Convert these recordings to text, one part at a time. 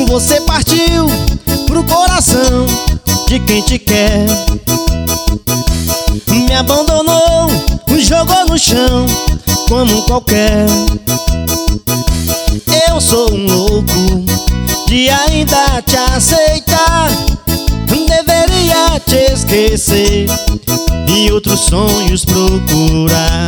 Você partiu pro coração de quem te quer, me abandonou, me jogou no chão como um qualquer. Eu sou um louco de ainda te aceitar, deveria te esquecer e outros sonhos procurar.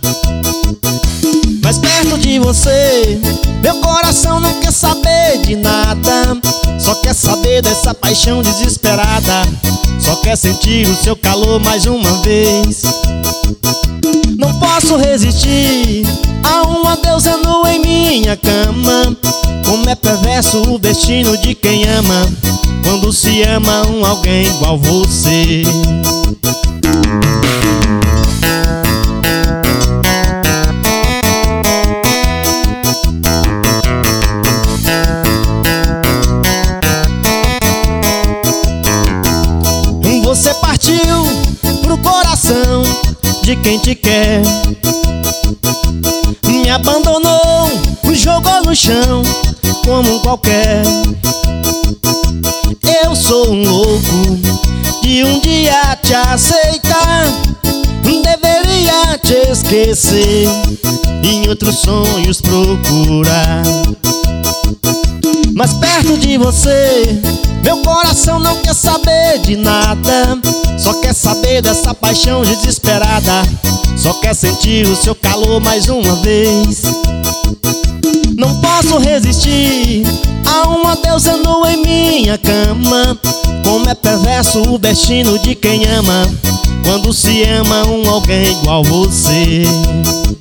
Mas perto de você, meu coração não quer saber de nada, só quer saber dessa paixão desesperada, só quer sentir o seu calor mais uma vez. Não posso resistir a uma deusa nua em minha cama. Como é perverso o destino de quem ama, quando se ama alguém igual você. Você partiu pro coração de quem te quer, me abandonou, me jogou no chão como um qualquer. Eu sou um louco de um dia te aceitar, deveria te esquecer e em outros sonhos procurar. Mas perto de você, meu coração não quer saber de nada, só quer saber dessa paixão desesperada, só quer sentir o seu calor mais uma vez. Não posso resistir a uma deusa nua em minha cama. Como é perverso o destino de quem ama, quando se ama alguém igual você.